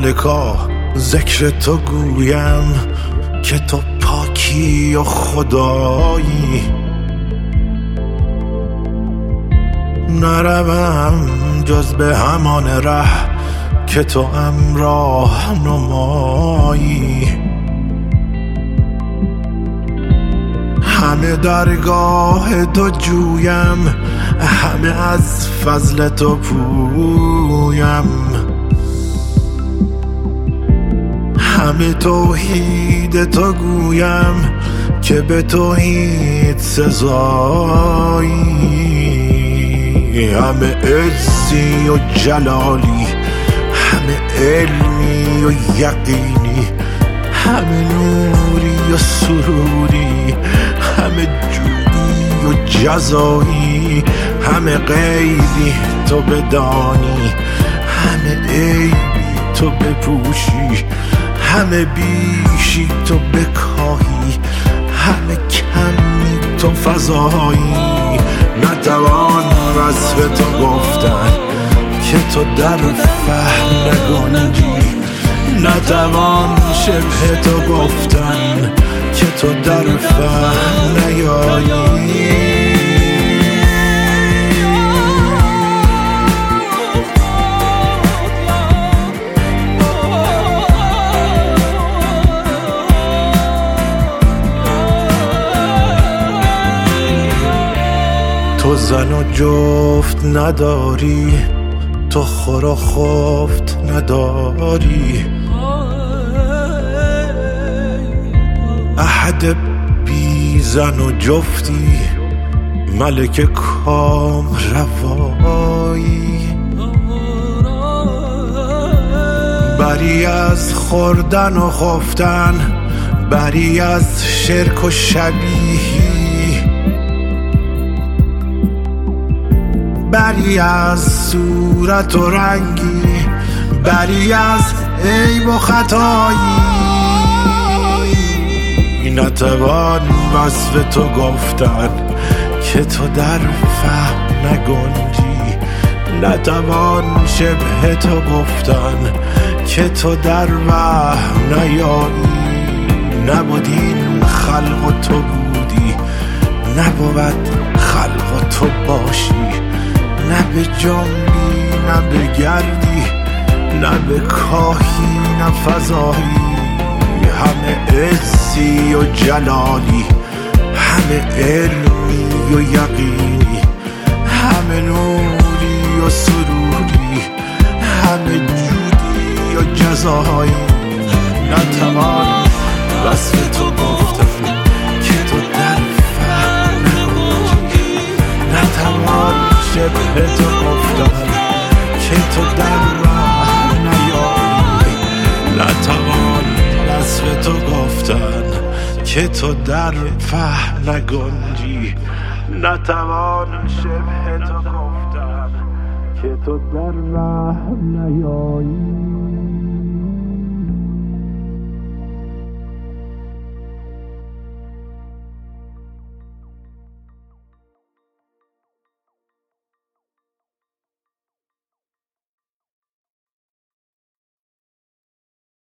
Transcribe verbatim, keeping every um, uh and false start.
ملکا ذکر تو گویم که تو پاکی و خدایی. نروم جز به همان ره که تو همراه نمایی. همه درگاه تو جویم، همه از فضل تو پویم. همه توحید تو گویم که به توحید سزایی. همه عزی و جلالی، همه علمی و یقینی، همه نوری و سروری، همه جودی و جزایی. همه غیبی تو بدانی، همه عیبی تو بپوشی، همه بیشی تو بکاهی، همه کمی تو فضایی. نتوان وصف تو گفتن که تو در فهم نگنجی، نتوان شبه تو گفتن که تو در فهم نیایی. تو زن و جفت نداری، تو خور و خفت نداری. احد بی زن و جفتی، ملک کام روایی. بری از خوردن و خفتن، بری از شرک و شبیهی، بری از صورت و رنگی، بری از عیب و خطایی. نتوان وصف تو گفتن که تو در فهم نگنجی، نتوان شبه تو گفتن که تو در وهم نیایی. نبود این خلق و تو بودی، نبود خلق و تو باشی. نه به جنبی نه به گردی، نه به کاهی نه فضایی. همه عزی و جلالی، همه علمی و یقینی، همه نوری و سروری، همه جودی و جزایی. نتوان وصف تو گفتن که تو در فهم نگنجی، نتوان شبه تو گفتن که تو در راه نیایی. نتوان وصف تو گفتن که تو در فهم نگنجی، نتوان شبه تو گفتن که تو در راه نیایی.